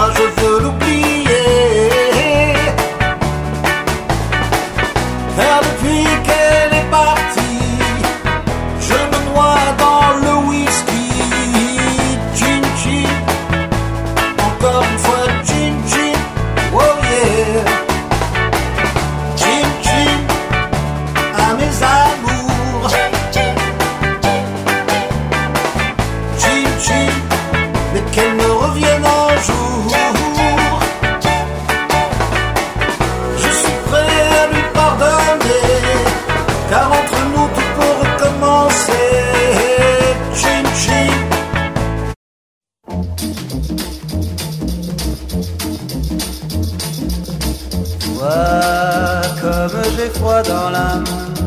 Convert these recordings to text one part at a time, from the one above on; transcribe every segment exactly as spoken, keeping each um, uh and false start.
moi je veux l'oublier. Car depuis qu'elle est partie, je me noie dans le whisky. Gin gin, encore une fois gin gin, oh yeah. Gin gin, à mes amours. Gin gin, mais qu'elle me revienne un jour. Je suis prêt à lui pardonner, car entre nous tout peut recommencer. Chin chin. Vois comme j'ai froid dans l'âme,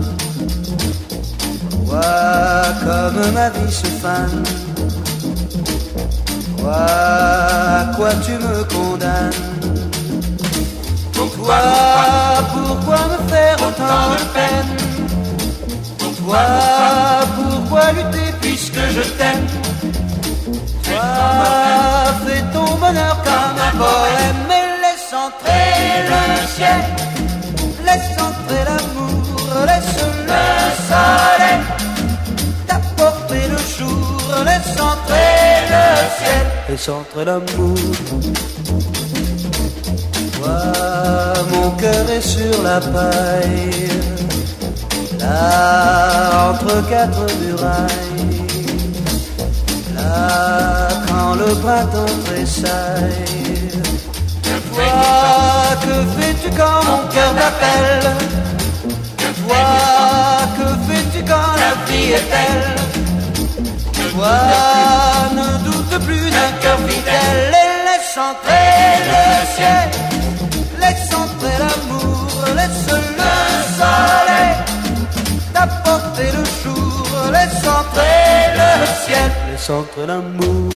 vois comme ma vie se fane, vois à quoi tu me condamnes. Pourquoi, pourquoi me faire autant de peine? Pourquoi, pourquoi lutter puisque je t'aime? Toi, fais ton bonheur comme un poème, mais laisse entrer le ciel, laisse entrer l'amour, laisse le soleil t'apporter le jour, laisse entrer le ciel, laisse entrer l'amour. Vois, mon cœur est sur la paille, là entre quatre murailles, là quand le printemps tressaille. Vois, que fais-tu quand mon cœur t'appelle? Vois, que fais-tu quand la vie est belle? Vois, ne doute plus d'un cœur fidèle et laisse entrer le ciel, laisse entrer l'amour, laisse le soleil t'apporter le jour, laisse entrer le ciel, laisse entrer l'amour.